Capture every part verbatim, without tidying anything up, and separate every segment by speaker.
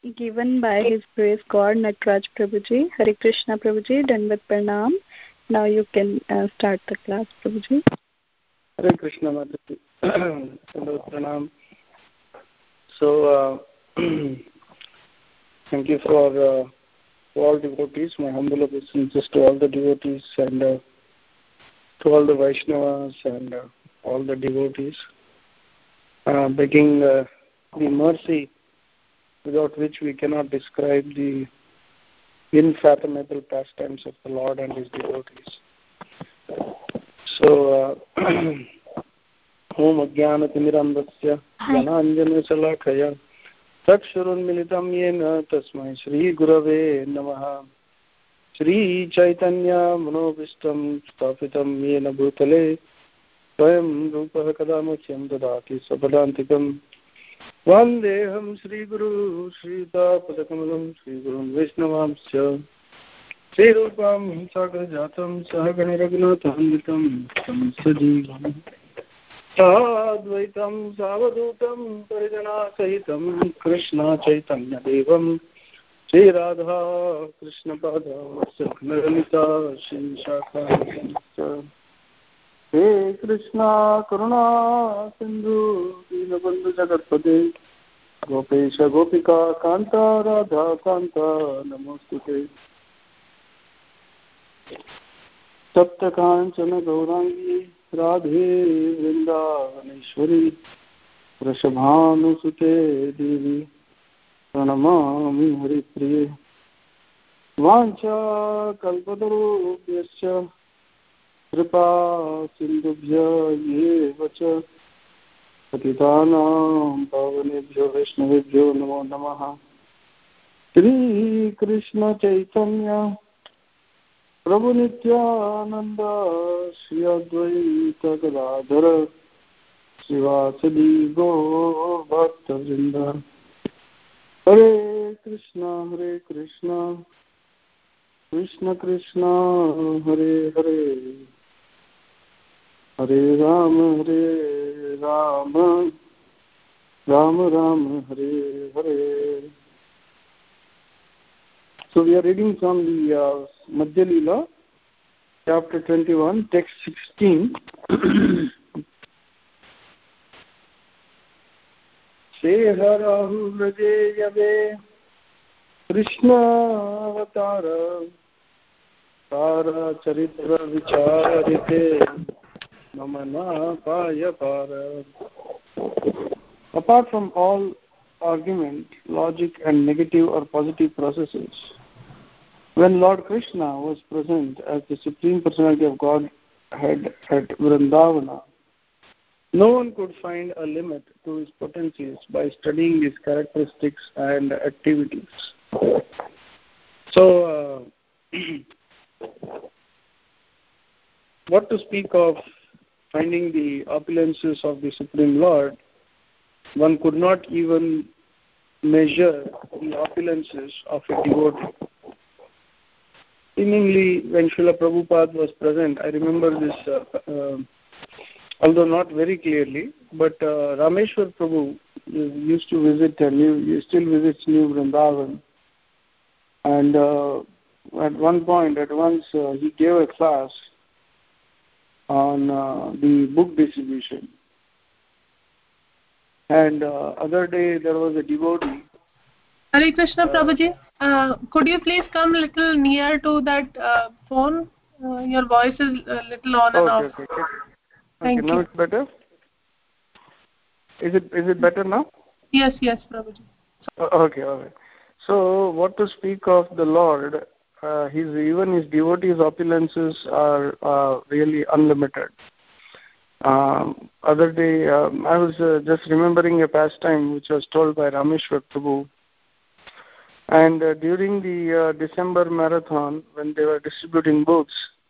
Speaker 1: given by His Grace God, Nataraj Prabhuji. Hare Krishna Prabhuji, Dandavat Pranam. Now you can uh, start the class, Prabhuji.
Speaker 2: Hare Krishna Mataji, Dandavat Pranam. So, uh, thank you for uh, all devotees, my humble obeisances to all the devotees and uh, to all the Vaishnavas and uh, all the devotees, uh, begging uh, the mercy without which we cannot describe the unfathomable pastimes of the Lord and His devotees. So, Om Ajnanatimmirandasya Jnananjana Takshurunmilitam Yena Tasmai Shri Gurave Namaha Shri Chaitanya Manobishtam Sthapitam Yena Bhutale Swayam Rupa Kadamakyam Dadati Sapadantikam Vandeham Shri Guru Shri Tapadakamalam Shri Guru Vaishnavamsya Shri Rupam Sakarajatam Sahagana Raghunathanditam Tam Sajivam Advaitam Savadutam Parijana Sahitam Krishna Chaitanya Devam Shri Radha Krishna Pada Saknaramita Shri Shakha Hey Krishna Karuna Sindhu Dinabandhu Jagatpate Gopesha Gopika Kanta Radha Kanta Namostute Sapta Kanchana Gaurangi Radhe Vrindavaneshwari Vrashabhanusute Devi Pranamami Haripriye Vancha Kalpatarubhyascha Kripa Sindhubhya Yevacha Patitanam Pavanebhyo Vaishnavebhyo Namo Namaha Shri Krishna Chaitanya Prabhu Nityananda Shri Advaita Gadadhara Srivasadi Gaur Bhakta Vrinda Hare Krishna Hare Krishna Krishna Krishna Hare Hare Hare Rama Hare Rama Rama Rama Hare Hare. So we are reading from the uh, Madhya Leela, chapter twenty-one, text sixteen. Sheharahu Rajayave Krishna Avatara Tara Charitra Vicharite Namana Paya Para. Apart from all argument, logic and negative or positive processes, when Lord Krishna was present as the Supreme Personality of Godhead at Vrindavana, no one could find a limit to his potencies by studying his characteristics and activities. So, uh, what to speak of finding the opulences of the Supreme Lord? One could not even measure the opulences of a devotee. Seemingly, when Srila Prabhupada was present, I remember this, uh, uh, although not very clearly, but uh, Rameshwar Prabhu used to visit, uh, New, he still visits New Vrindavan. And uh, at one point, at once, uh, he gave a class on uh, the book distribution. And uh, other day, there was a devotee.
Speaker 3: Hare Krishna, uh, Prabhuji. Uh, could you please come a little near to that uh, phone? Uh, your voice is a little on and
Speaker 2: okay,
Speaker 3: off.
Speaker 2: Okay, okay.
Speaker 3: Thank
Speaker 2: okay,
Speaker 3: you.
Speaker 2: Now it's better? Is it is it better now?
Speaker 3: Yes, yes, Prabhuji.
Speaker 2: Uh, okay, okay. So, what to speak of the Lord, uh, his even his devotees' opulences are uh, really unlimited. Um, other day, um, I was uh, just remembering a pastime which was told by Rameshwar Prabhu. And uh, during the uh, December marathon, when they were distributing books,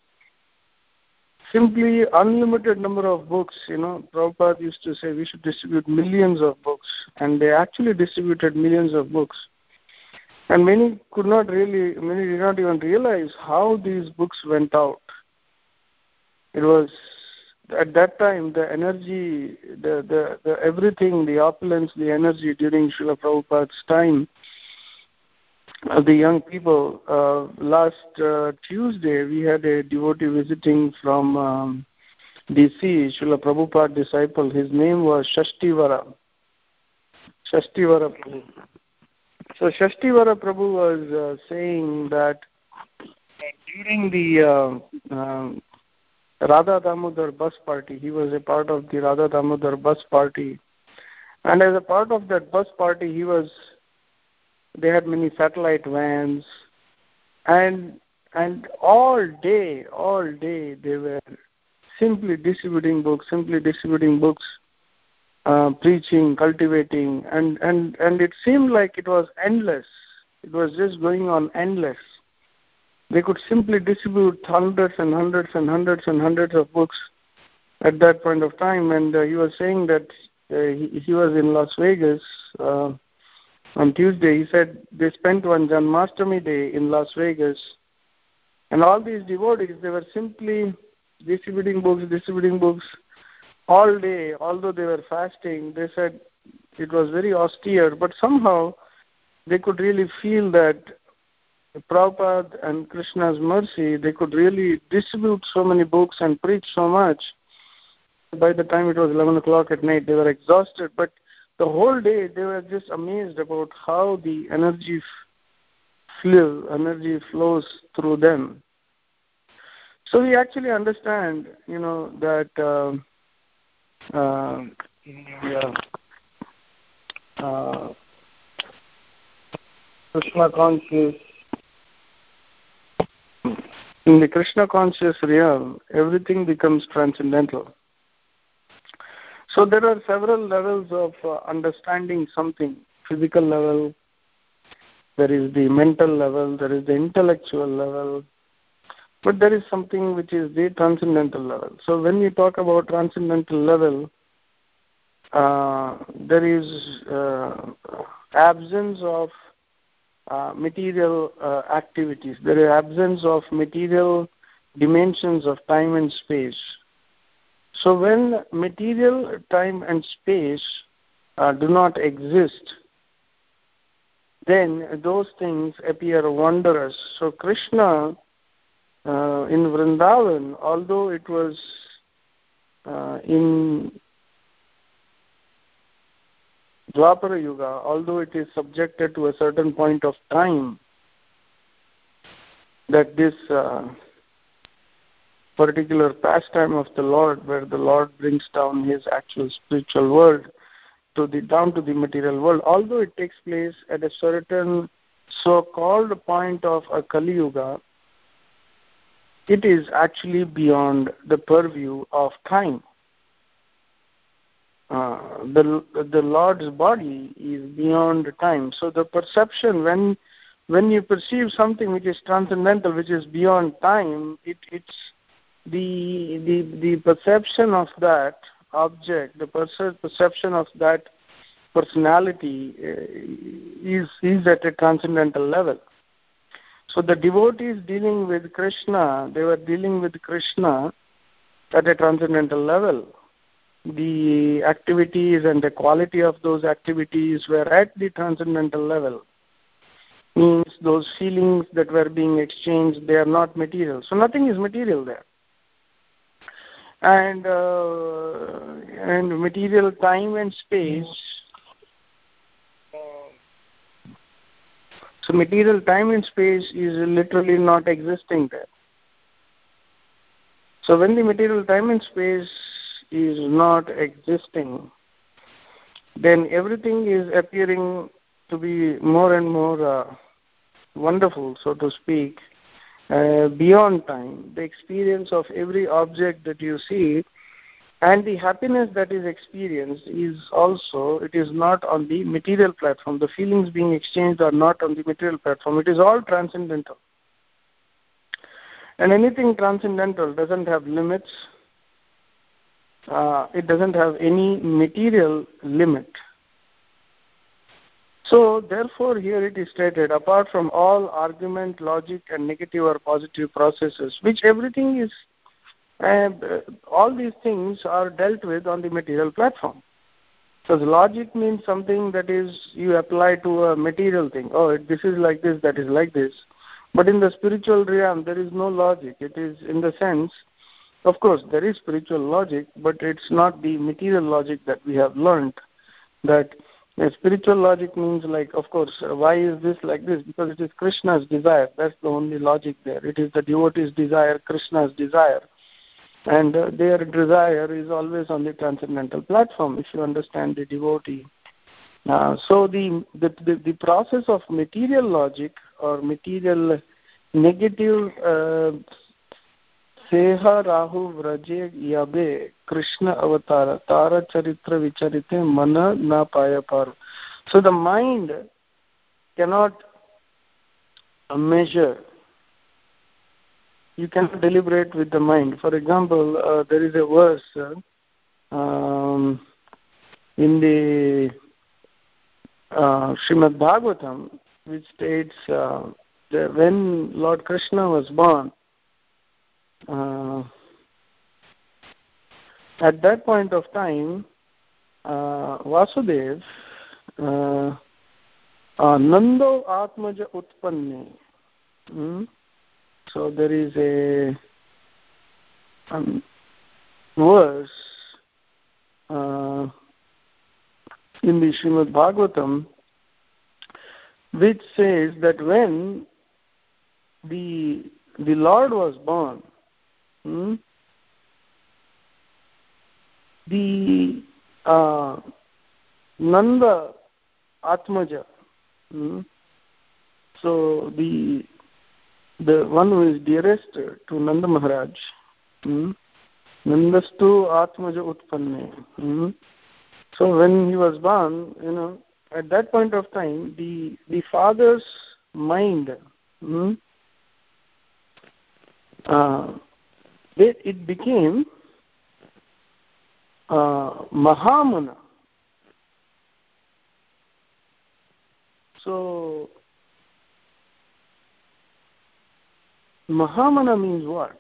Speaker 2: simply unlimited number of books, you know, Prabhupada used to say we should distribute millions of books. And they actually distributed millions of books. And many could not really, many did not even realize how these books went out. It was, at that time, the energy, the, the, the everything, the opulence, the energy during Srila Prabhupada's time uh, the young people. Uh, last uh, Tuesday, we had a devotee visiting from um, D C, Srila Prabhupada disciple. His name was Shashtivara. Shashtivara Prabhu. So Shashtivara Prabhu was uh, saying that during the uh, uh, Radha Damodar bus party, he was a part of the Radha Damodar bus party. And as a part of that bus party, he was, they had many satellite vans, and and all day, all day they were simply distributing books, simply distributing books, uh, preaching, cultivating, and, and, and it seemed like it was endless. It was just going on endless. They could simply distribute hundreds and hundreds and hundreds and hundreds of books at that point of time. And uh, he was saying that uh, he, he was in Las Vegas uh, on Tuesday. He said they spent one Janmashtami day in Las Vegas. And all these devotees, they were simply distributing books, distributing books all day. Although they were fasting, they said it was very austere, but somehow they could really feel that Prabhupada and Krishna's mercy, they could really distribute so many books and preach so much. By the time it was eleven o'clock at night, they were exhausted, but the whole day they were just amazed about how the energy flow, energy flows through them. So we actually understand, you know, that uh, uh, in the, uh, Krishna conscious, in the Krishna conscious realm, everything becomes transcendental. So there are several levels of uh, understanding something. Physical level, there is the mental level, there is the intellectual level, but there is something which is the transcendental level. So when we talk about transcendental level, uh, there is uh, absence of uh, material uh, activities. There is absence of material dimensions of time and space. So when material, time and space uh, do not exist, then those things appear wondrous. So Krishna uh, in Vrindavan, although it was uh, in Dwapara Yuga, although it is subjected to a certain point of time, that this uh, particular pastime of the Lord, where the Lord brings down his actual spiritual world to the down to the material world, although it takes place at a certain so-called point of a Kali Yuga, it is actually beyond the purview of time. Uh, the the Lord's body is beyond time. So the perception, when when you perceive something which is transcendental, which is beyond time, it it's the the the perception of that object, the perce- perception of that personality uh, is is at a transcendental level. So the devotees dealing with Krishna, they were dealing with Krishna at a transcendental level. The activities and the quality of those activities were at the transcendental level. Means those feelings that were being exchanged, they are not material. So nothing is material there. And uh, and material time and space. So material time and space is literally not existing there. So when the material time and space is not existing, then everything is appearing to be more and more uh, wonderful, so to speak, uh, beyond time. The experience of every object that you see and the happiness that is experienced is also, it is not on the material platform. The feelings being exchanged are not on the material platform. It is all transcendental. And anything transcendental doesn't have limits. Uh, it doesn't have any material limit. So, therefore, here it is stated, apart from all argument, logic, and negative or positive processes, which everything is, uh, all these things are dealt with on the material platform. Because logic means something that is you apply to a material thing. Oh, this is like this, that is like this. But in the spiritual realm, there is no logic. It is in the sense, of course, there is spiritual logic, but it's not the material logic that we have learned. That uh, spiritual logic means like, of course, uh, why is this like this? Because it is Krishna's desire. That's the only logic there. It is the devotee's desire, Krishna's desire. And uh, their desire is always on the transcendental platform, if you understand the devotee. Uh, so the, the, the, the process of material logic or material negative uh, Seha Rahu Vraje Yabe Krishna Avatara Tara Charitra Vicharite Mana Na Paya Paru. So the mind cannot measure. You cannot deliberate with the mind. For example, uh, there is a verse uh, um, in the uh, Srimad Bhagavatam which states uh, that when Lord Krishna was born, uh, at that point of time, uh, Vasudev, uh, uh, Nando Atmaja Utpanne. Hmm? So there is a um, verse uh, in the Srimad Bhagavatam which says that when the the Lord was born, hmm, the uh, Nanda Atmaja, hmm, so the the one who is dearest to Nanda Maharaj, hmm, Nandastu Atmaja Utpanne. Hmm. So when he was born, you know, at that point of time, the the father's mind, hmm, uh, it, it became uh, Mahamana. So Mahamana means what?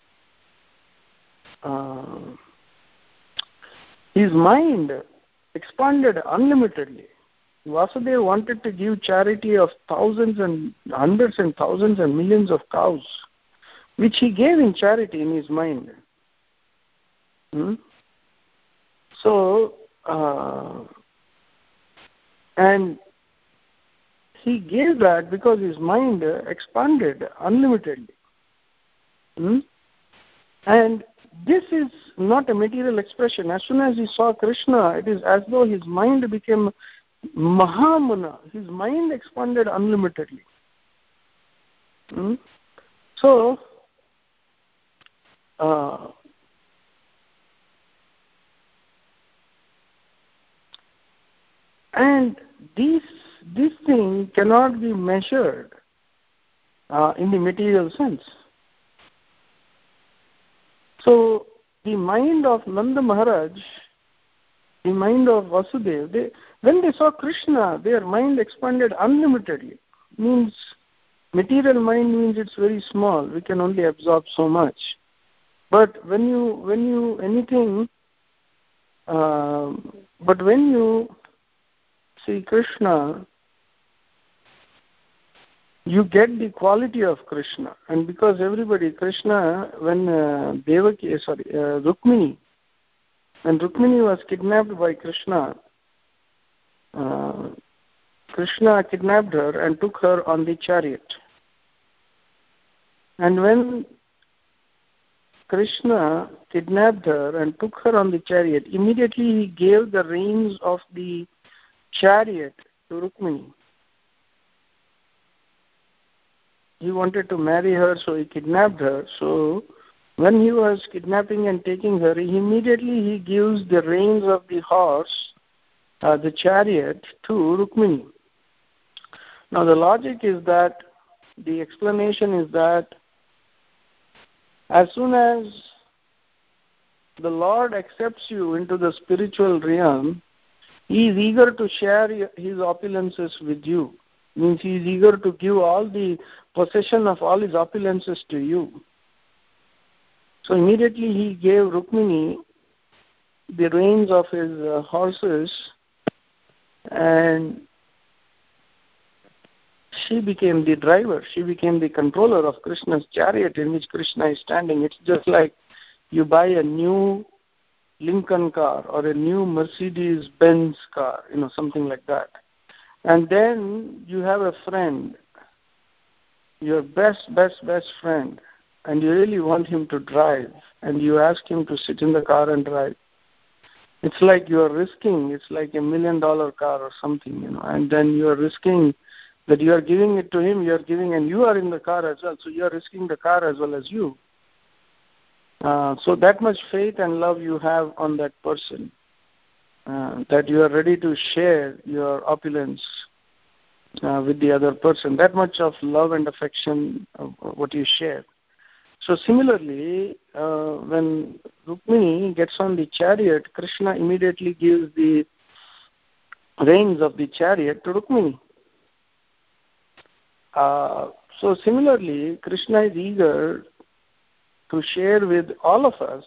Speaker 2: Uh, his mind expanded unlimitedly. Vasudeva wanted to give charity of thousands and hundreds and thousands and millions of cows, which he gave in charity in his mind. Hmm? So, uh, and he gave that because his mind expanded unlimitedly. Hmm? And this is not a material expression. As soon as he saw Krishna, it is as though his mind became Mahamana. His mind expanded unlimitedly. Hmm? So, uh, and this, this thing cannot be measured uh, in the material sense. So, the mind of Nanda Maharaj, the mind of Vasudeva, they, when they saw Krishna, their mind expanded unlimitedly. Means material mind means it's very small. We can only absorb so much. But when you when you anything, uh, but when you see Krishna, you get the quality of Krishna. And because everybody, Krishna, when uh, Devaki, sorry, uh, Rukmini, when Rukmini was kidnapped by Krishna, uh, Krishna kidnapped her and took her on the chariot. And when Krishna kidnapped her and took her on the chariot, immediately he gave the reins of the chariot to Rukmini. He wanted to marry her, so he kidnapped her. So when he was kidnapping and taking her, he immediately he gives the reins of the horse, uh, the chariot, to Rukmini. Now the logic is that, the explanation is that as soon as the Lord accepts you into the spiritual realm, he is eager to share his opulences with you. Means he is eager to give all the possession of all his opulences to you. So immediately he gave Rukmini the reins of his uh, horses, and she became the driver. She became the controller of Krishna's chariot in which Krishna is standing. It's just like you buy a new Lincoln car or a new Mercedes-Benz car, you know, something like that. And then you have a friend, your best, best, best friend, and you really want him to drive, and you ask him to sit in the car and drive. It's like you're risking, it's like a million dollar car or something, you know, and then you're risking that you are giving it to him, you are giving, and you are in the car as well, so you are risking the car as well as you. Uh, so that much faith and love you have on that person, uh, that you are ready to share your opulence uh, with the other person, that much of love and affection of what you share. So similarly, uh, when Rukmini gets on the chariot, Krishna immediately gives the reins of the chariot to Rukmini. Uh, so similarly, Krishna is eager to share with all of us,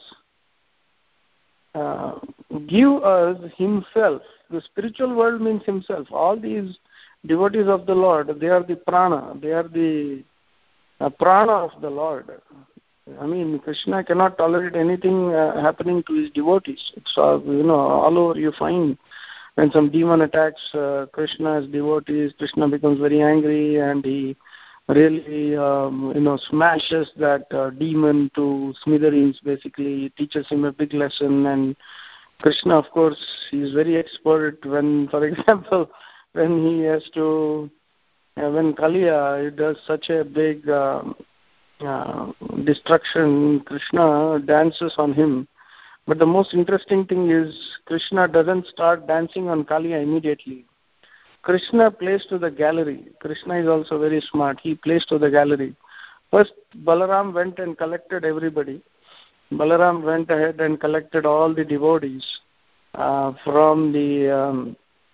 Speaker 2: uh, give us himself. The spiritual world means himself. All these devotees of the Lord, they are the prana, they are the uh, prana of the Lord. I mean, Krishna cannot tolerate anything uh, happening to his devotees. It's all, you know, all over you find when some demon attacks uh, Krishna's devotees, Krishna becomes very angry and he really, um, you know, smashes that uh, demon to smithereens, basically. He teaches him a big lesson, and Krishna, of course, is very expert when, for example, when he has to, uh, when Kaliya does such a big um, uh, destruction, Krishna dances on him. But the most interesting thing is Krishna doesn't start dancing on Kaliya immediately. Krishna plays to the gallery. Krishna is also very smart. He plays to the gallery. First, Balaram went and collected everybody. Balaram went ahead and collected all the devotees uh, from the um,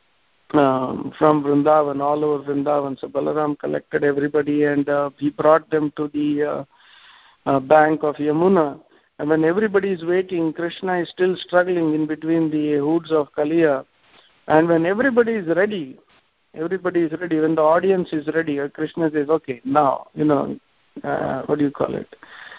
Speaker 2: um, from Vrindavan, all over Vrindavan. So Balaram collected everybody and uh, he brought them to the uh, uh, bank of Yamuna. And when everybody is waiting, Krishna is still struggling in between the hoods of Kaliya. And when everybody is ready, everybody is ready, when the audience is ready, Krishna says, okay, now, you know, uh, what do you call it?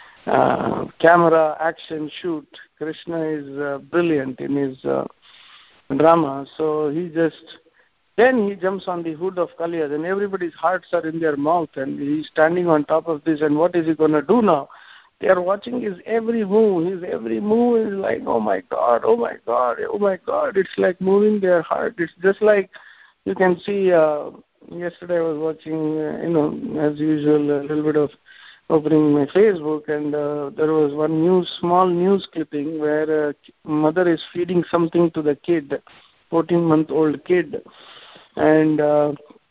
Speaker 2: Uh, camera, action, shoot. Krishna is uh, brilliant in his uh, drama. So he just, then he jumps on the hood of Kaliya, and everybody's hearts are in their mouth, and he's standing on top of this, and what is he going to do now? They are watching his every move. His every move is like, oh my God, oh my God, oh my God. It's like moving their heart. It's just like you can see, uh, yesterday I was watching, uh, you know, as usual, a little bit of opening my Facebook, and uh, there was one news, small news clipping where a mother is feeding something to the kid, fourteen-month-old kid. And uh,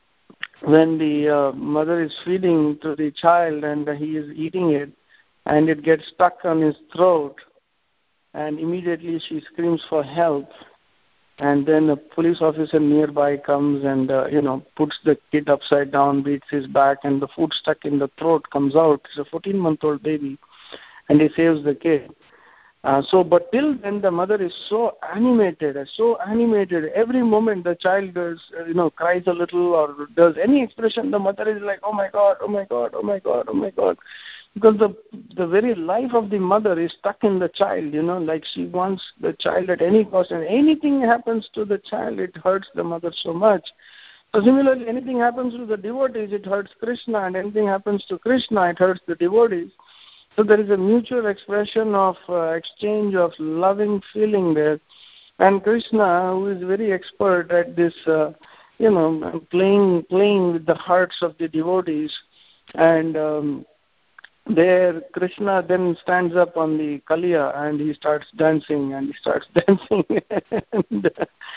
Speaker 2: when the uh, mother is feeding to the child and he is eating it, and it gets stuck on his throat, and immediately she screams for help. And then a police officer nearby comes and, uh, you know, puts the kid upside down, beats his back, and the food stuck in the throat comes out. It's a fourteen-month-old baby, and he saves the kid. Uh, so, but till then, the mother is so animated, so animated. Every moment the child does, uh, you know, cries a little or does any expression, the mother is like, oh my God, oh my God, oh my God, oh my God. Because the the very life of the mother is stuck in the child, you know, like she wants the child at any cost. And anything happens to the child, it hurts the mother so much. So similarly, anything happens to the devotees, it hurts Krishna. And anything happens to Krishna, it hurts the devotees. So there is a mutual expression of uh, exchange of loving feeling there. And Krishna, who is very expert at this, uh, you know, playing playing with the hearts of the devotees, and um, there Krishna then stands up on the Kaliya and he starts dancing and he starts dancing and,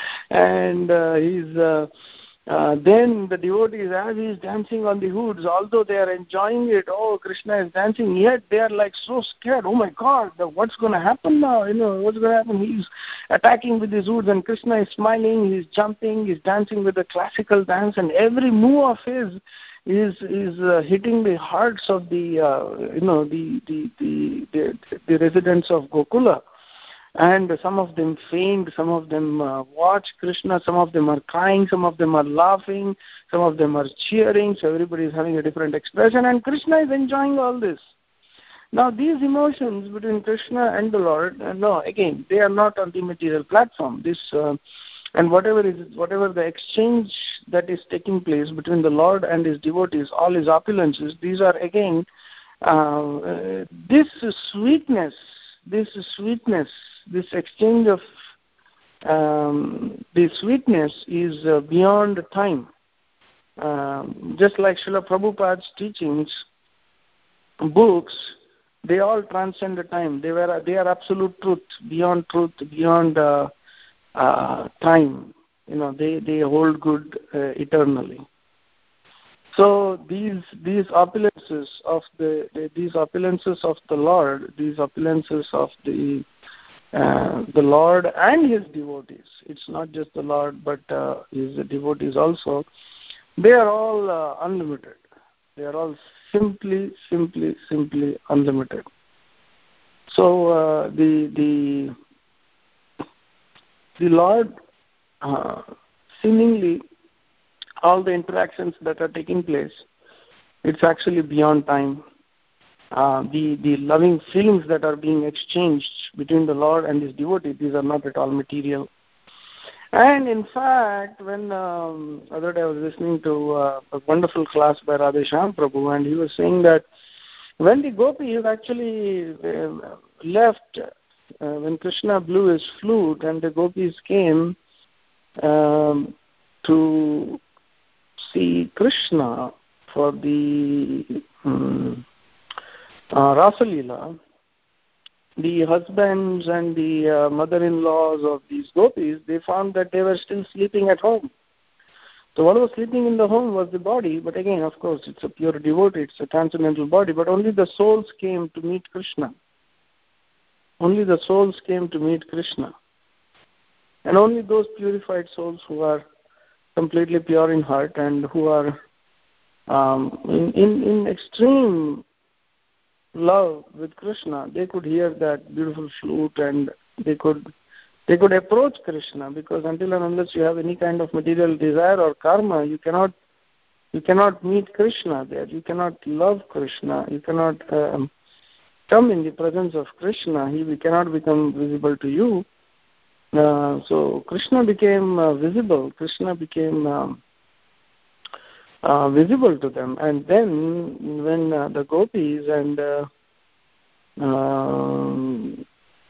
Speaker 2: and uh, he's uh, uh, then the devotees, as he is dancing on the hoods, although they are enjoying it, oh, Krishna is dancing, yet they are like so scared. Oh my God, what's going to happen now? You know, what's going to happen? He's attacking with his hoods, and Krishna is smiling, he's jumping, he's dancing with a classical dance, and every move of his is is uh, hitting the hearts of the uh, you know the the, the the the residents of Gokula. And some of them faint, some of them uh, watch Krishna, some of them are crying, some of them are laughing, some of them are cheering, so everybody is having a different expression, and Krishna is enjoying all this. Now these emotions between Krishna and the Lord, uh, no, again, they are not on the material platform. This uh, and whatever is whatever the exchange that is taking place between the Lord and his devotees, all his opulences, these are again uh, uh, this sweetness, this sweetness, this exchange of um, the sweetness is uh, beyond time. Um, just like Srila Prabhupada's teachings, books, they all transcend the time. They were they are absolute truth, beyond truth, beyond uh, uh, time. You know, they, they hold good uh, eternally. So these these opulences of the, the these opulences of the Lord, these opulences of the uh, the Lord and his devotees. It's not just the Lord, but uh, his devotees also. They are all uh, unlimited. They are all simply, simply, simply unlimited. So uh, the the the Lord, uh, seemingly, all the interactions that are taking place, it's actually beyond time. Uh, the the loving feelings that are being exchanged between the Lord and his devotee, these are not at all material. And in fact, when um, other day I was listening to uh, a wonderful class by Radheshyam Prabhu, and he was saying that when the gopis actually uh, left, uh, when Krishna blew his flute and the gopis came um, to see Krishna for the um, uh, Rasa Leela, the husbands and the uh, mother-in-laws of these gopis, they found that they were still sleeping at home. So what was sleeping in the home was the body, but again, of course, it's a pure devotee, it's a transcendental body, but only the souls came to meet Krishna. Only the souls came to meet Krishna. And only those purified souls who are completely pure in heart and who are um, in, in, in extreme love with Krishna, they could hear that beautiful flute and they could they could approach Krishna, because until and unless you have any kind of material desire or karma, you cannot you cannot meet Krishna there. You cannot love Krishna. You cannot um, come in the presence of Krishna. He cannot become visible to you. Uh, so Krishna became uh, visible. Krishna became um, Uh, visible to them, and then when uh, the gopis and uh, um,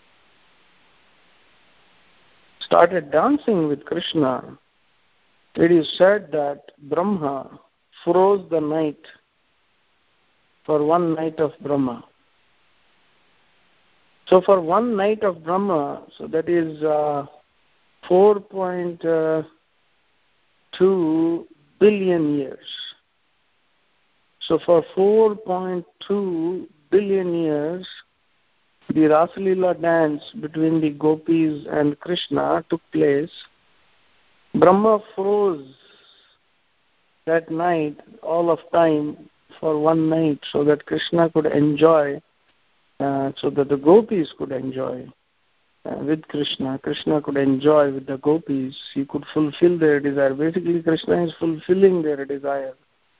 Speaker 2: started dancing with Krishna, it is said that Brahma froze the night for one night of Brahma. So for one night of Brahma, so that is uh, four point two billion years. So for four point two billion years, the Rasa Leela dance between the gopis and Krishna took place. Brahma froze that night, all of time, for one night, so that Krishna could enjoy, uh, so that the gopis could enjoy uh, with Krishna. Krishna could enjoy with the gopis. He could fulfill their desire. Basically, Krishna is fulfilling their desire.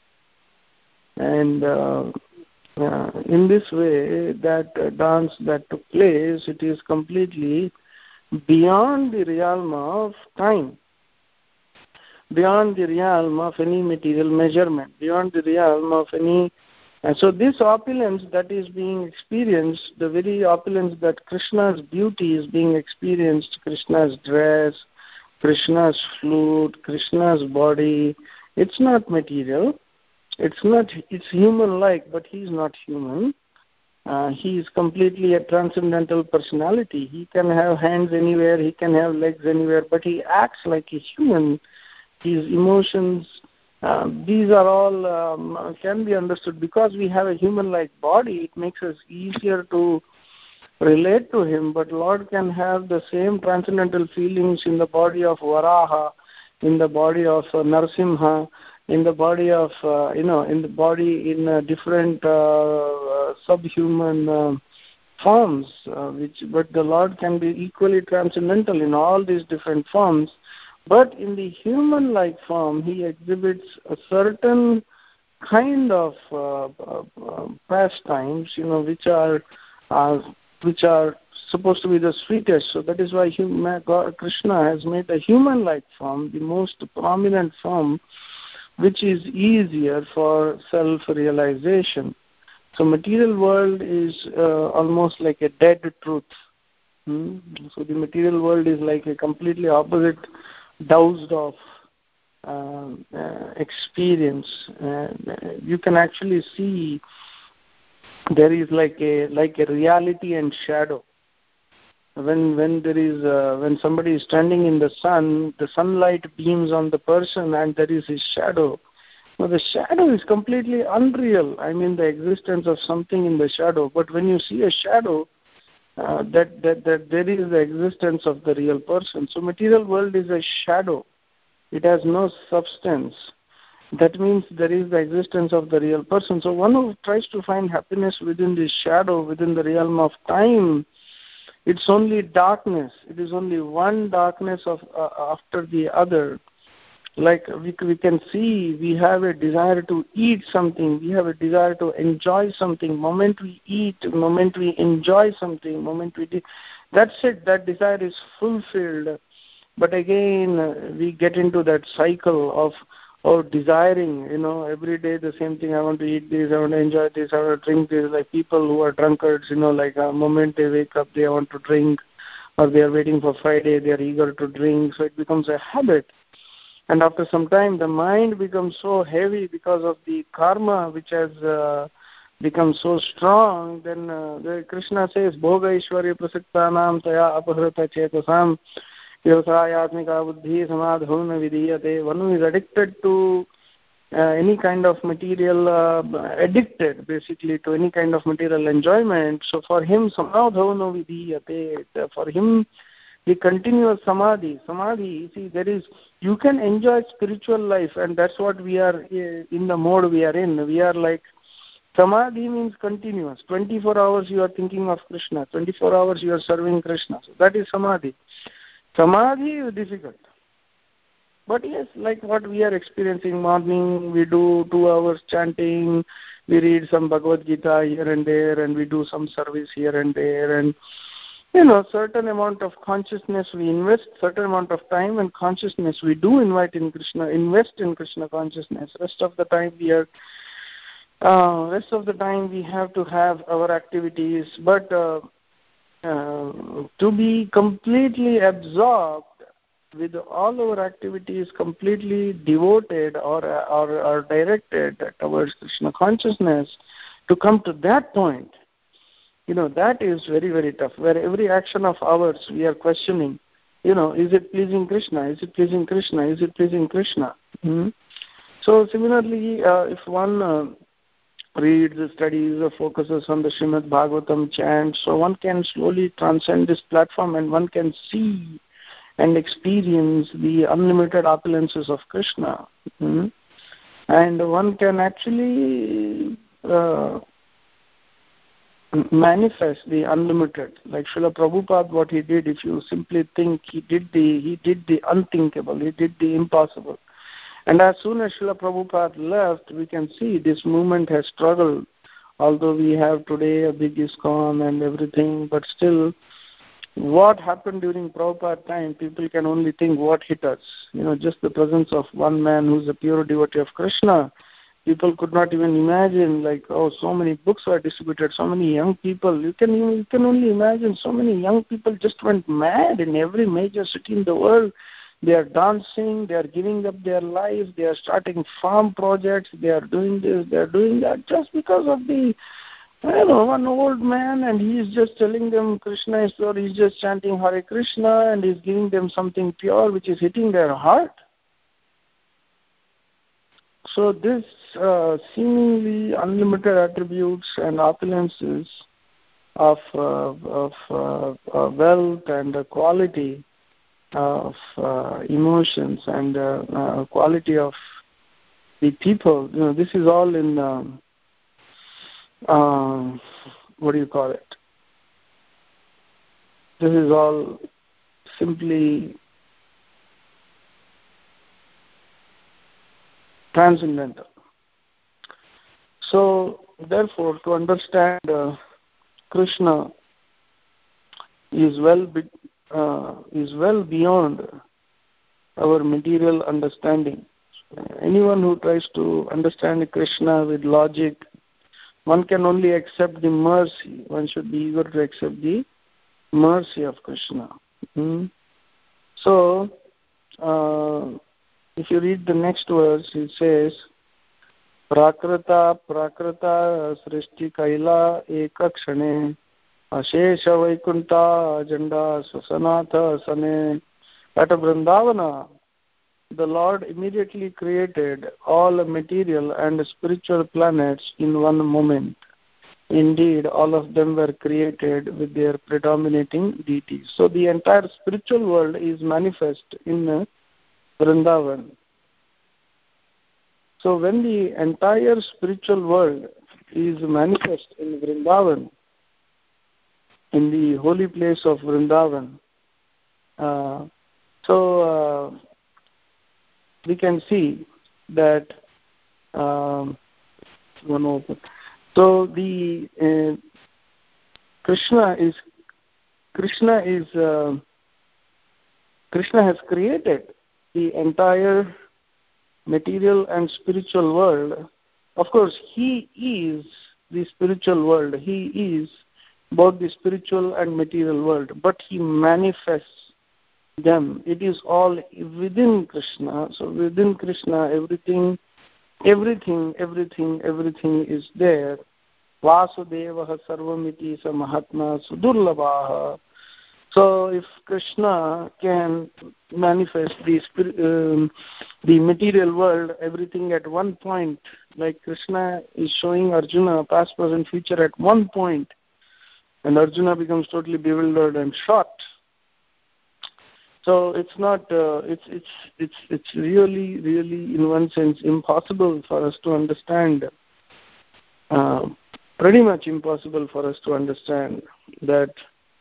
Speaker 2: And uh, uh, in this way, that uh, dance that took place, it is completely beyond the realm of time, beyond the realm of any material measurement, beyond the realm of any... And so this opulence that is being experienced, the very opulence that Krishna's beauty is being experienced, Krishna's dress, Krishna's flute, Krishna's body, it's not material. It's not, it's human-like, but he's not human. Uh, he is completely a transcendental personality. He can have hands anywhere, he can have legs anywhere, but he acts like a human. His emotions, uh, these are all um, can be understood. Because we have a human-like body, it makes us easier to relate to him, but Lord can have the same transcendental feelings in the body of Varaha, in the body of uh, Narsimha, in the body of, uh, you know, in the body in uh, different uh, uh, subhuman uh, forms, uh, which but the Lord can be equally transcendental in all these different forms. But in the human-like form, he exhibits a certain kind of uh, uh, uh, pastimes, you know, which are uh, which are supposed to be the sweetest. So that is why human, God, Krishna has made a human-like form the most prominent form, which is easier for self-realization. So material world is uh, almost like a dead truth. Hmm? So the material world is like a completely opposite, doused off uh, uh, experience. Uh, you can actually see there is like a like a reality and shadow. When when there is uh, when somebody is standing in the sun, the sunlight beams on the person, and there is his shadow. Now the shadow is completely unreal. I mean the existence of something in the shadow. But when you see a shadow, uh, that that that there is the existence of the real person. So material world is a shadow. It has no substance. That means there is the existence of the real person. So one who tries to find happiness within this shadow, within the realm of time, it's only darkness. It is only one darkness of uh, after the other. Like we, we can see, we have a desire to eat something. We have a desire to enjoy something. Moment we eat, moment we enjoy something, moment we de- that's it. That desire is fulfilled. But again, uh, we get into that cycle of or desiring, you know, every day the same thing. I want to eat this, I want to enjoy this, I want to drink this. Like people who are drunkards, you know, like a moment they wake up, they want to drink, or they are waiting for Friday, they are eager to drink. So it becomes a habit. And after some time, the mind becomes so heavy because of the karma which has uh, become so strong. Then uh, the Krishna says, Bhoga Ishwarya Prasaktanam Taya Apahrata Chetasam Vyavasayatmika Buddhi Samadhavana Vidiyate. One who is addicted to uh, any kind of material, uh, addicted basically to any kind of material enjoyment. So for him, Samadhavana Vidiyate, for him, the continuous samadhi. Samadhi, see, there is, you can enjoy spiritual life, and that's what we are in the mode we are in. We are like, samadhi means continuous. twenty-four hours you are thinking of Krishna. twenty-four hours you are serving Krishna. So that is samadhi. Samadhi is difficult. But yes, like what we are experiencing, morning we do two hours chanting, we read some Bhagavad Gita here and there, and we do some service here and there, and you know, certain amount of consciousness we invest, certain amount of time and consciousness we do invite in Krishna, invest in Krishna consciousness. Rest of the time we are, uh, rest of the time we have to have our activities, but uh, uh, to be completely absorbed with all our activities, completely devoted or, or, or directed towards Krishna consciousness, to come to that point, you know, that is very, very tough, where every action of ours we are questioning, you know, is it pleasing Krishna? Is it pleasing Krishna? Is it pleasing Krishna? Mm-hmm. So similarly, uh, if one uh, reads, studies, or focuses on the Srimad Bhagavatam chant, so one can slowly transcend this platform and one can see and experience the unlimited opulences of Krishna. Mm-hmm. And one can actually uh, manifest the unlimited. Like Srila Prabhupada, what he did, if you simply think, he did the he did the unthinkable, he did the impossible. And as soon as Srila Prabhupada left, we can see this movement has struggled. Although we have today a big ISKCON and everything, but still, what happened during Prabhupada time, people can only think what hit us. You know, just the presence of one man who's a pure devotee of Krishna. People could not even imagine, like, oh, so many books were distributed, so many young people. You can you can only imagine, so many young people just went mad in every major city in the world. They are dancing, they are giving up their life, they are starting farm projects, they are doing this, they are doing that, just because of the, I don't know, one old man, and he is just telling them Krishna is pure, he's just chanting Hare Krishna, and he's giving them something pure which is hitting their heart. So this uh, seemingly unlimited attributes and opulences of, uh, of uh, uh, wealth and uh, quality of uh, emotions and uh, uh, quality of the people, you know, this is all in, um, uh, what do you call it? this is all simply transcendental. So, therefore, to understand uh, Krishna is well be, uh, is well beyond our material understanding. Anyone who tries to understand Krishna with logic, one can only accept the mercy. One should be eager to accept the mercy of Krishna. Hmm? So, uh, if you read the next verse, it says, Prakrata Prakrata Srishti Kaila Ekakshane Ashesha Vaikunta Ajanda Swasanatha Sane. At Vrindavana, the Lord immediately created all material and spiritual planets in one moment. Indeed, all of them were created with their predominating deities. So the entire spiritual world is manifest in Vrindavan. So when the entire spiritual world is manifest in Vrindavan, in the holy place of Vrindavan, uh, so uh, we can see that um, so the uh, Krishna is Krishna is uh, Krishna has created the entire material and spiritual world. Of course, he is the spiritual world. He is both the spiritual and material world, but he manifests them. It is all within Krishna. So within Krishna, everything, everything, everything, everything is there. Vasudeva sarvamiti sa mahatma sudurlabha. So if Krishna can manifest the um, the material world, everything at one point, like Krishna is showing Arjuna past, present, future at one point, and Arjuna becomes totally bewildered and shocked. So it's not, uh, it's it's it's it's really, really, in one sense, impossible for us to understand. Uh, pretty much impossible for us to understand that.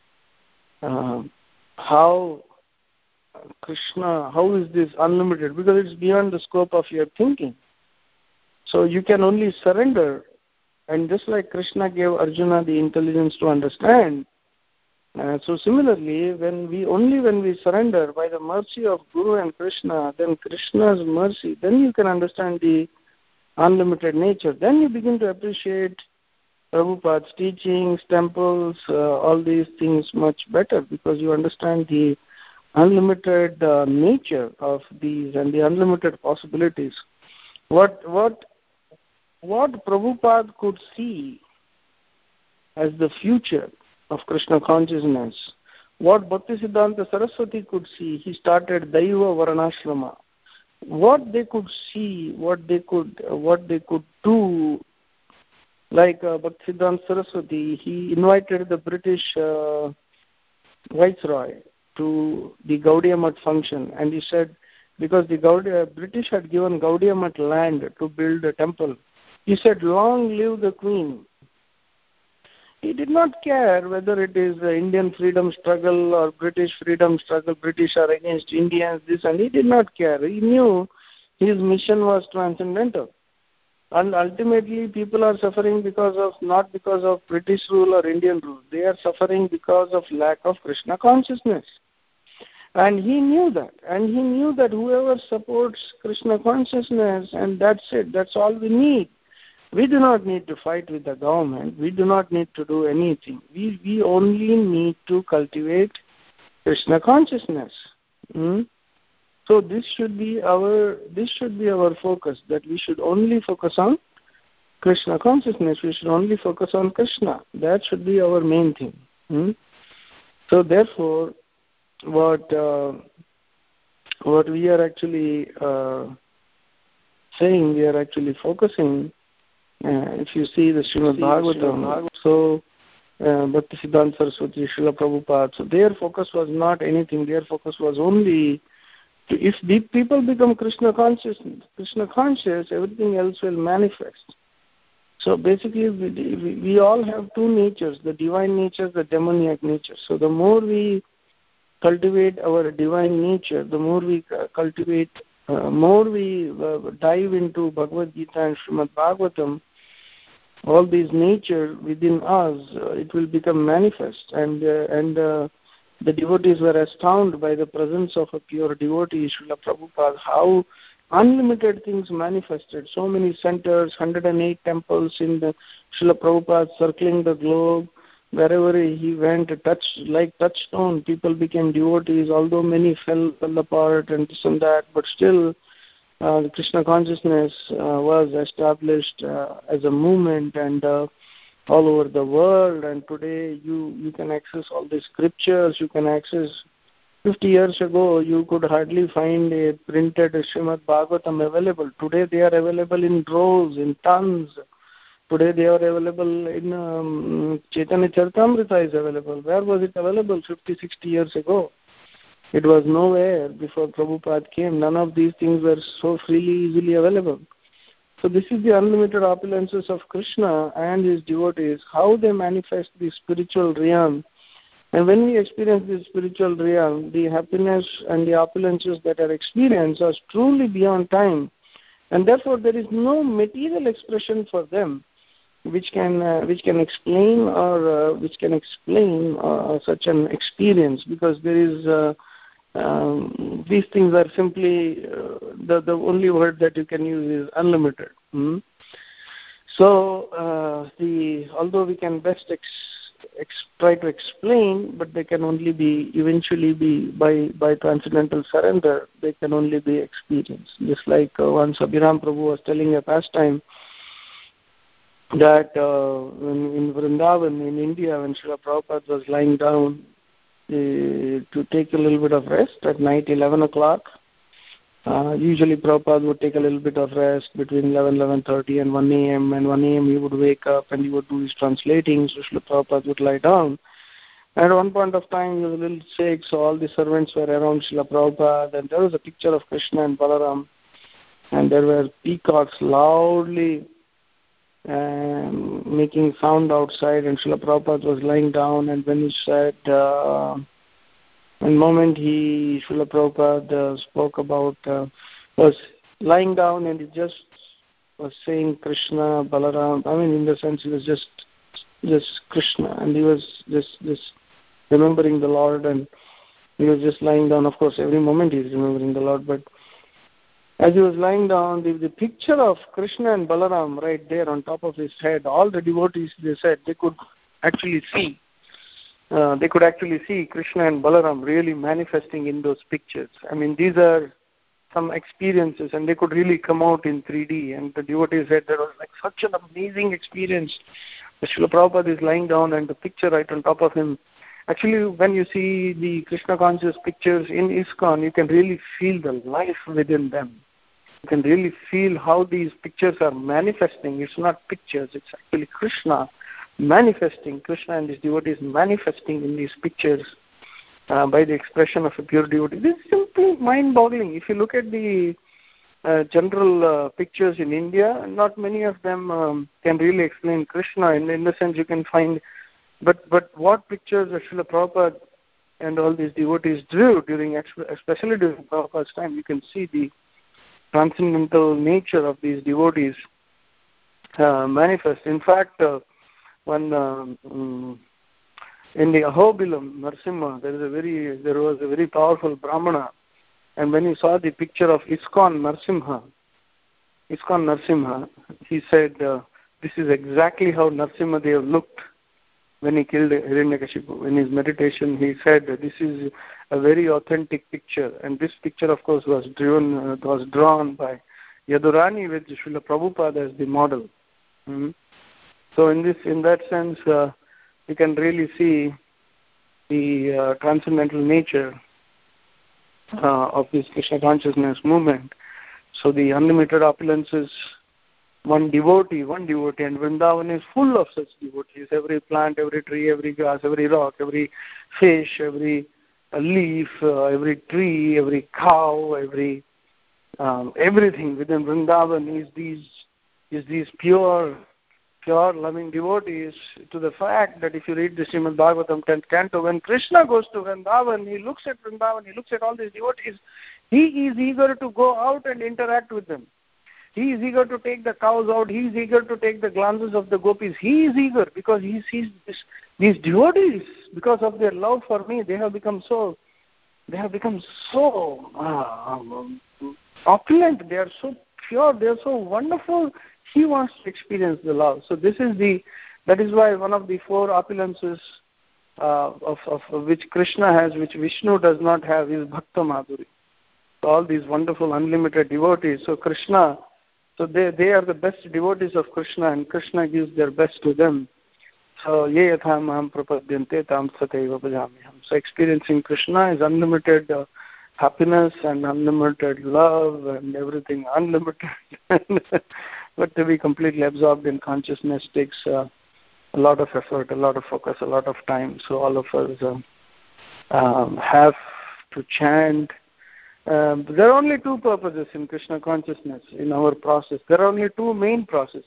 Speaker 2: Uh, how Krishna, how is this unlimited? Because it's beyond the scope of your thinking. So you can only surrender. And just like Krishna gave Arjuna the intelligence to understand, uh, so similarly, when we only when we surrender by the mercy of Guru and Krishna, then Krishna's mercy, then you can understand the unlimited nature. Then you begin to appreciate Prabhupada's teachings, temples, uh, all these things much better, because you understand the unlimited uh, nature of these and the unlimited possibilities. What what what Prabhupada could see as the future of Krishna consciousness, what Bhaktisiddhanta Saraswati could see, he started Daiva Varanashrama. What they could see, what they could, uh, what they could do. Like uh, Bhaktisiddhanta Saraswati, he invited the British uh, Viceroy to the Gaudiya Math function, and he said, because the Gaudiya, British had given Gaudiya Math land to build a temple, he said, long live the Queen. He did not care whether it is the Indian freedom struggle or British freedom struggle, British are against Indians, this, and he did not care. He knew his mission was transcendental. And ultimately, people are suffering because of, not because of British rule or Indian rule. They are suffering because of lack of Krishna consciousness. And he knew that. And he knew that whoever supports Krishna consciousness, and that's it, that's all we need. We do not need to fight with the government. We do not need to do anything. We, we only need to cultivate Krishna consciousness. Hmm? So this should be our this should be our focus, that we should only focus on Krishna consciousness. We should only focus on Krishna. That should be our main thing. Hmm? So therefore, what uh, what we are actually uh, saying, we are actually focusing. Uh, if you see the Srimad Bhagavatam, so uh, Bhaktisiddhanta Saraswati, Srila Prabhupada, so their focus was not anything. Their focus was only. If the people become Krishna conscious, Krishna conscious, everything else will manifest. So basically, we, we, we all have two natures, the divine nature, the demoniac nature. So the more we cultivate our divine nature, the more we cultivate, uh, more we uh, dive into Bhagavad Gita and Srimad Bhagavatam, all these nature within us, uh, it will become manifest. And, uh, and uh, the devotees were astounded by the presence of a pure devotee, Srila Prabhupada, how unlimited things manifested. So many centers, one hundred eight temples in the Srila Prabhupada circling the globe. Wherever he went, touched, like touchstone, people became devotees, although many fell, fell apart and this and that, but still uh, the Krishna consciousness uh, was established uh, as a movement and uh, all over the world. And today you, you can access all the scriptures, you can access. fifty years ago, you could hardly find a printed Srimad Bhagavatam available. Today they are available in droves, in tons. Today they are available in um, Chaitanya Charitamrita is available. Where was it available fifty, sixty years ago? It was nowhere before Prabhupada came. None of these things were so freely, easily available. So this is the unlimited opulences of Krishna and his devotees, how they manifest the spiritual realm. And when we experience the spiritual realm, the happiness and the opulences that are experienced are truly beyond time. And therefore there is no material expression for them which can uh, which can explain or uh, which can explain uh, such an experience, because there is uh, um, these things are simply uh, the the only word that you can use is unlimited. Hmm? So uh, the although we can best ex, ex, try to explain, but they can only be eventually be by by transcendental surrender. They can only be experienced. Just like uh, once Abhiram Prabhu was telling a pastime that uh, in, in Vrindavan, in India, when Srila Prabhupada was lying down uh, to take a little bit of rest at night, eleven o'clock, uh, usually Prabhupada would take a little bit of rest between eleven, eleven thirty and one a.m. and one a.m. he would wake up and he would do his translating, so Srila Prabhupada would lie down. And at one point of time he was a little sick, so all the servants were around Srila Prabhupada, and there was a picture of Krishna and Balaram, and there were peacocks loudly Um, making sound outside, and Srila Prabhupada was lying down, and when he said, uh, one moment he, Srila Prabhupada uh, spoke about, uh, was lying down and he just was saying Krishna, Balaram, I mean in the sense he was just, just Krishna, and he was just, just remembering the Lord, and he was just lying down. Of course, every moment he is remembering the Lord, but as he was lying down, the, the picture of Krishna and Balaram right there on top of his head, all the devotees, they said, they could actually see, uh, they could actually see Krishna and Balaram really manifesting in those pictures. I mean, these are some experiences, and they could really come out in three D. And the devotees said that was like such an amazing experience. The Srila Prabhupada is lying down, and the picture right on top of him. Actually, when you see the Krishna conscious pictures in ISKCON, you can really feel the life within them. You can really feel how these pictures are manifesting. It's not pictures, it's actually Krishna manifesting, Krishna and his devotees manifesting in these pictures uh, by the expression of a pure devotee. This is simply mind-boggling. If you look at the uh, general uh, pictures in India, not many of them um, can really explain Krishna. In, in the sense you can find, but, but what pictures of Srila Prabhupada and all these devotees drew during, especially during Prabhupada's time, you can see the transcendental nature of these devotees uh, manifest. In fact, uh, when um, in the Ahobilam, Narsimha, there is a very there was a very powerful Brahmana, and when he saw the picture of ISKCON Narsimha, ISKCON Narsimha, he said, uh, "This is exactly how Narsimha Dev looked when he killed Hiranyakashipu." In his meditation, he said, "This is a very authentic picture," and this picture, of course, was drawn uh, was drawn by Yadurani with Srila Prabhupada as the model. Mm-hmm. So, in this, in that sense, uh, you can really see the uh, transcendental nature uh, of this Krishna consciousness movement. So, the unlimited opulences. One devotee, one devotee, and Vrindavan is full of such devotees. Every plant, every tree, every grass, every rock, every fish, every uh, leaf, uh, every tree, every cow, every um, everything within Vrindavan is these is these pure pure loving devotees to the fact that if you read the Srimad Bhagavatam tenth canto, when Krishna goes to Vrindavan, he looks at Vrindavan, he looks at all these devotees, he is eager to go out and interact with them. He is eager to take the cows out, he is eager to take the glances of the gopis. He is eager because he sees this, these devotees, because of their love for me, they have become so, they have become so uh, opulent, they are so pure, they are so wonderful. He wants to experience the love. So this is the, that is why one of the four opulences uh, of, of, of which Krishna has, which Vishnu does not have, is Bhakta Madhuri. So all these wonderful unlimited devotees. So Krishna, so they, they are the best devotees of Krishna, and Krishna gives their best to them. So ye yatha maham prapadyante tam tataiva bhajamiham. So experiencing Krishna is unlimited uh, happiness and unlimited love and everything unlimited. But to be completely absorbed in consciousness takes uh, a lot of effort, a lot of focus, a lot of time. So all of us um, um, have to chant. Um, there are only two purposes in Krishna consciousness, in our process. There are only two main processes.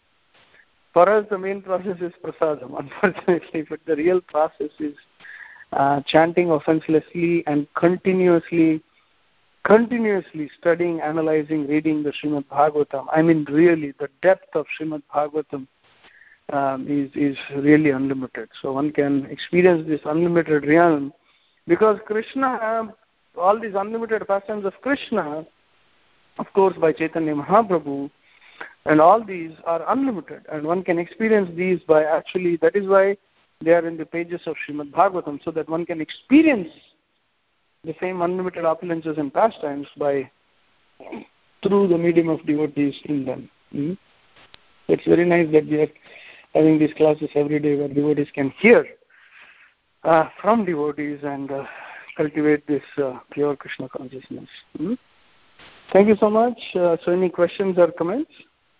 Speaker 2: For us, the main process is prasadam, unfortunately, but the real process is uh, chanting offenselessly and continuously continuously studying, analyzing, reading the Srimad Bhagavatam. I mean, really, the depth of Srimad Bhagavatam um, is, is really unlimited. So one can experience this unlimited realm because Krishna, all these unlimited pastimes of Krishna, of course, by Chaitanya Mahaprabhu, and all these are unlimited. And one can experience these by actually, that is why they are in the pages of Srimad Bhagavatam, so that one can experience the same unlimited opulences and pastimes by through the medium of devotees in them. Mm-hmm. It's very nice that we are having these classes every day where devotees can hear uh, from devotees and uh, cultivate this uh, pure Krishna consciousness. Mm-hmm. Thank you so much. Uh, so any questions or comments?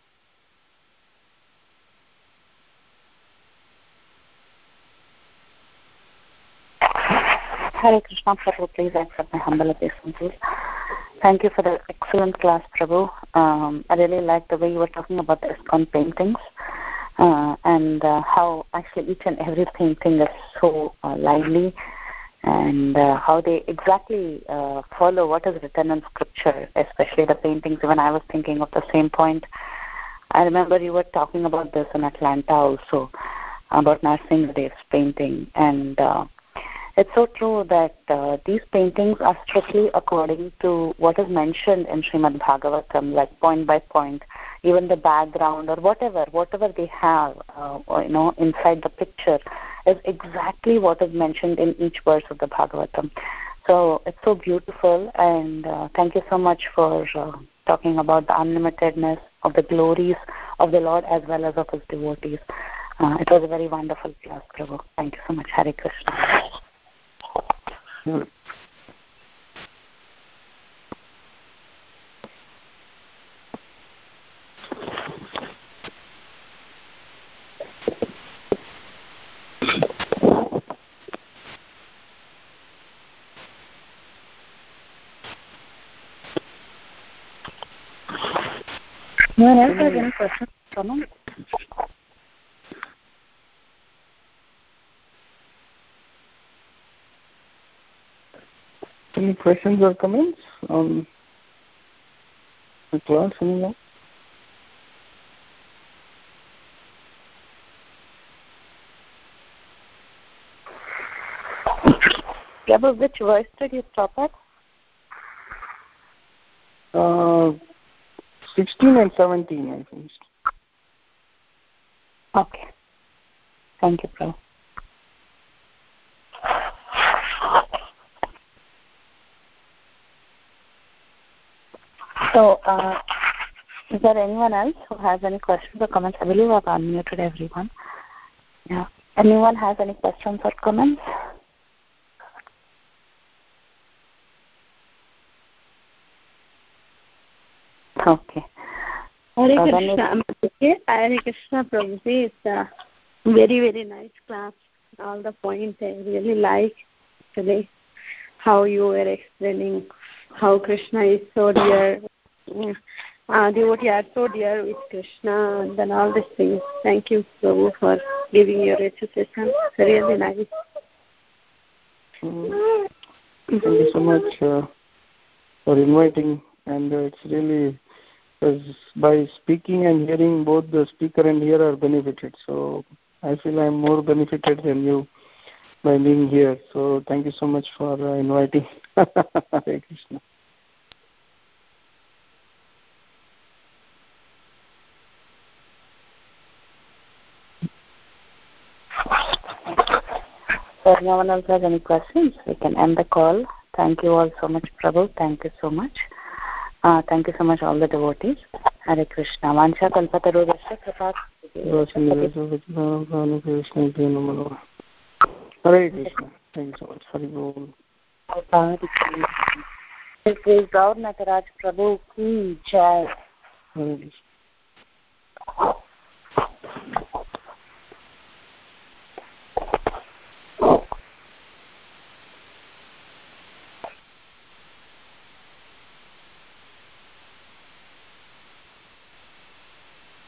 Speaker 4: Hare Krishna, Prabhu, please accept my humble obeisances. Thank you for the excellent class, Prabhu. Um, I really like the way you were talking about the ISKCON paintings uh, and uh, how actually each and every painting is so uh, lively and uh, how they exactly uh, follow what is written in scripture, especially the paintings. Even I was thinking of the same point. I remember you were talking about this in Atlanta also, about Narsingh Dev's painting, and uh, it's so true that uh, these paintings are strictly according to what is mentioned in Srimad Bhagavatam, like point by point, even the background or whatever, whatever they have, uh, or, you know, inside the picture is exactly what is mentioned in each verse of the Bhagavatam. So it's so beautiful, and uh, thank you so much for uh, talking about the unlimitedness of the glories of the Lord as well as of His devotees. Uh, it was a very wonderful class, Prabhu. Thank you so much. Hare Krishna.
Speaker 2: Hmm.
Speaker 4: Anyone else has any questions? Comment?
Speaker 2: Any questions or comments on the class? Anyone?
Speaker 4: Prabhu, which verse did you stop at?
Speaker 2: Uh, sixteen and seventeen, I think.
Speaker 4: Okay. Thank you, Prabhu. So, uh, is there anyone else who has any questions or comments? I believe I've unmuted everyone. Yeah. Anyone has any questions or comments? Okay.
Speaker 1: Hare
Speaker 4: So
Speaker 1: Krishna, Hare Krishna, Prabhuji. It's a very, very nice class. All the points I really like today. How you were explaining how Krishna is so dear, uh, devotee are so dear with Krishna and then all these things. Thank you, Prabhu, for giving your recitation. Really nice.
Speaker 2: Mm. Thank you so much uh, for inviting, and uh, it's really, because by speaking and hearing, both the speaker and hearer are benefited. So I feel I'm more benefited than you by being here. So thank you so much for uh, inviting. Hare Krishna.
Speaker 4: So if no one else has any questions, we can end the call. Thank you all so much, Prabhu. Thank you so much. Uh, thank you so much, all the devotees. Hare Krishna. Vansha kalpatarudasya kripat. Hare
Speaker 2: Krishna. Thank you so much. Hare Om.
Speaker 4: Praise Gaur Nataraj Prabhu ki jai.
Speaker 2: Hare Krishna.